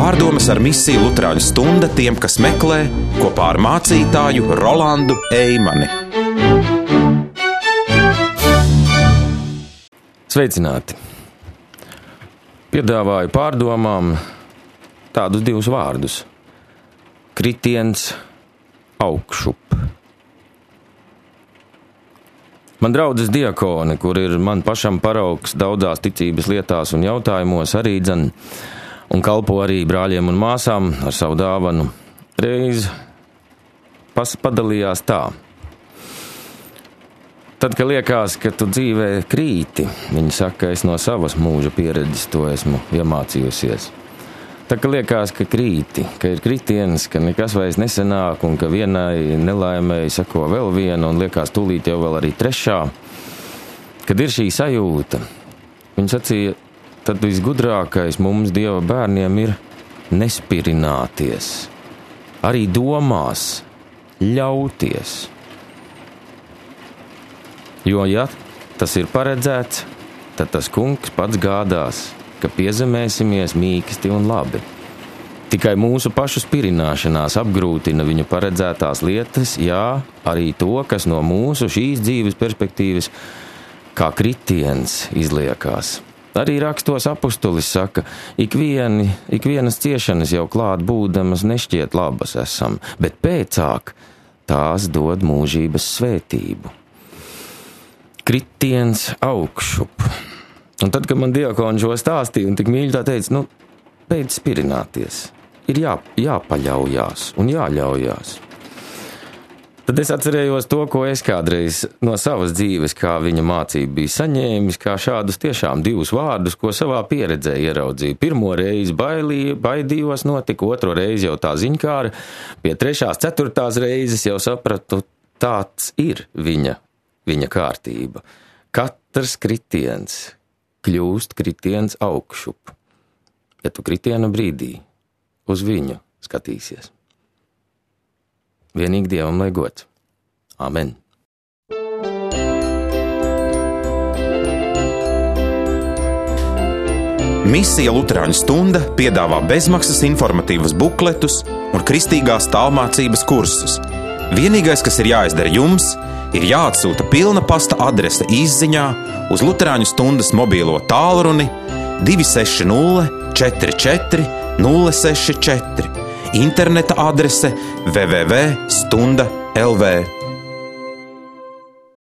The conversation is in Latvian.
Pārdomas ar misiju Luterāņu stunda tiem, kas meklē, kopā ar mācītāju Rolandu Eimani. Sveicināti! Piedāvāju pārdomām tādus divus vārdus – kritiens, augšup. Man draudzes diakone, kur ir man pašam paraugs daudzās ticības lietās un jautājumos, arī dzen, un kalpo arī brāļiem un māsām ar savu dāvanu, reiz padalījās tā. Tad, kad liekas, ka tu dzīvē krīti, viņa saka, es no savas mūža pieredzes to esmu iemācījusies. Tad, kad liekas, ka krīti, ka ir kritiens, ka nekas vairs nesenāk un ka vienai nelaimēji sako vēl viena un liekas tūlīt jau vēl arī trešā, kad ir šī sajūta, viņa sacīja, tad visgudrākais mums Dieva bērniem ir nespirināties, arī domās ļauties. Jo, ja tas ir paredzēts, tad tas kungs pats gādās, ka piezemēsimies mīksti un labi. Tikai mūsu pašu spirināšanās apgrūtina viņa paredzētās lietas, jā, arī to, kas no mūsu šīs dzīves perspektīvas kā kritiens izliekās. Arī rakstos apustulis saka, ikvienas ciešanas jau klāt būdamas nešķiet labas esam, bet pēcāk tās dod mūžības svētību. Kritiens augšup. Un tad, kad man diakoni šo stāstīja un tik mīļi tā teica, beidz spirināties, ir jāpaļaujās un jāļaujās. Tad es atcerējos to, ko es kādreiz no savas dzīves, kā viņa mācība bija saņēmis, kā šādus tiešām divus vārdus, ko savā pieredzē ieraudzīju. Pirmo reizi baidījos notika, otro reizi jau tā ziņkāra, pie trešās, ceturtās reizes jau sapratu, tāds ir viņa kārtība. Katrs kritiens kļūst kritiens augšup, ja tu kritiena brīdī uz viņu skatīsies. Vienīgi Dievam lai gods. Amen. Misija Luterāņu stunda piedāvā bezmaksas informatīvus bukletus un kristīgās tālmācības kursus. Vienīgais, kas ir jāizdara jums, ir jāatsūta pilna pasta adrese izziņā uz Luterāņu stundas mobīlo tālruni 260 44 064, interneta adrese www.stunda.lv.